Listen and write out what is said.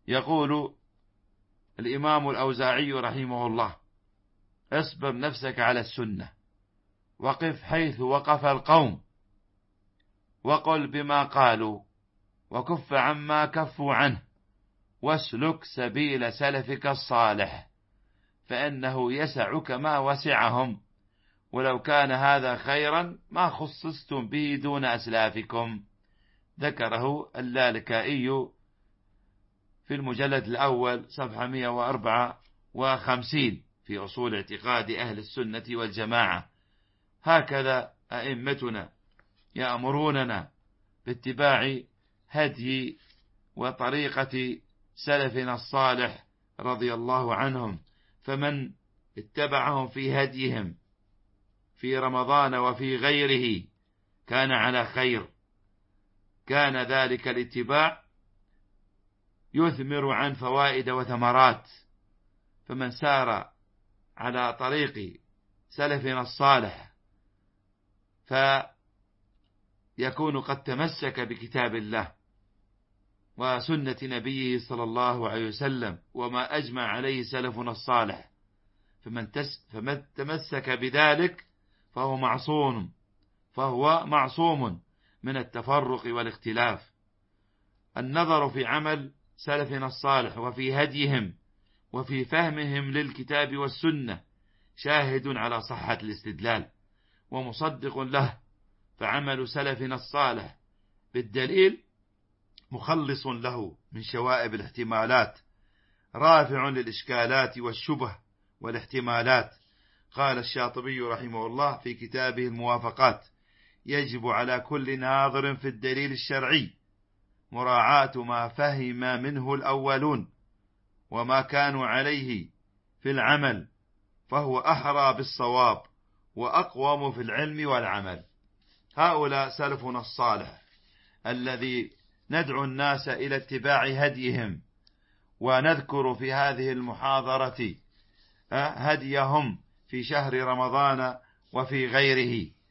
يقول الإمام الأوزاعي رحمه الله: اصبر نفسك على السنة، وقف حيث وقف القوم، وقل بما قالوا، وكف عما كفوا عنه، واسلك سبيل سلفك الصالح، فإنه يسعك ما وسعهم، ولو كان هذا خيرا ما خصصتم به دون أسلافكم. ذكره اللالكائي في المجلد الأول صفحة 154 في أصول اعتقاد أهل السنة والجماعة. هكذا أئمتنا يأمروننا باتباع هدي وطريقة سلفنا الصالح رضي الله عنهم، فمن اتبعهم في هديهم في رمضان وفي غيره كان على خير، كان ذلك الاتباع يثمر عن فوائد وثمرات. فمن سار على طريق سلفنا الصالح فيكون قد تمسك بكتاب الله وسنة نبيه صلى الله عليه وسلم وما أجمع عليه سلفنا الصالح، فمن تمسك بذلك فهو معصوم من التفرق والاختلاف. النظر في عمل سلفنا الصالح وفي هديهم وفي فهمهم للكتاب والسنة شاهد على صحة الاستدلال ومصدق له، فعمل سلفنا الصالح بالدليل مخلص له من شوائب الاحتمالات، رافع للإشكالات والشبه والاحتمالات. قال الشاطبي رحمه الله في كتابه الموافقات: يجب على كل ناظر في الدليل الشرعي مراعاة ما فهم منه الأولون وما كانوا عليه في العمل، فهو أحرى بالصواب وأقوم في العلم والعمل. هؤلاء سلفنا الصالح الذي ندعو الناس إلى اتباع هديهم، ونذكر في هذه المحاضرة هديهم في شهر رمضان وفي غيره،